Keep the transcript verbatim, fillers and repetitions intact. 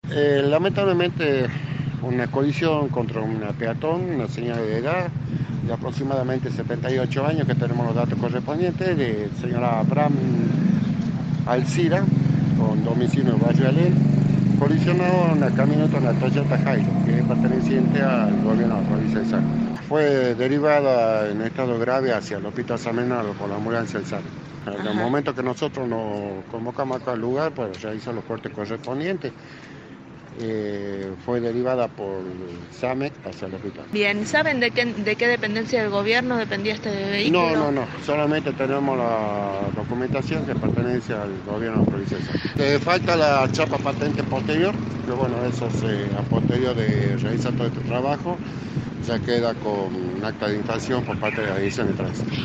Eh, lamentablemente, una colisión contra una peatón, una señora de edad de aproximadamente setenta y ocho años, que tenemos los datos correspondientes, de señora Abraham Alcira, con domicilio en Barrio Alén, colisionó una camioneta, una Toyota Hilux, que es perteneciente al gobierno de la provincia de Salta. Fue derivada en estado grave hacia el hospital San Bernardo por la ambulancia del Salta. En el Ajá. momento que nosotros nos convocamos acá al lugar para realizar los cortes correspondientes, eh, fue derivada por SAMEC hacia el hospital. Bien, ¿saben de qué, de qué dependencia del gobierno dependía este No, vehículo? no, no, solamente tenemos la documentación que pertenece al gobierno provincial. Eh, falta la chapa patente posterior, que bueno, eso se, a posterior de realizar todo este trabajo, ya queda con un acta de infracción por parte de la Dirección de Tránsito.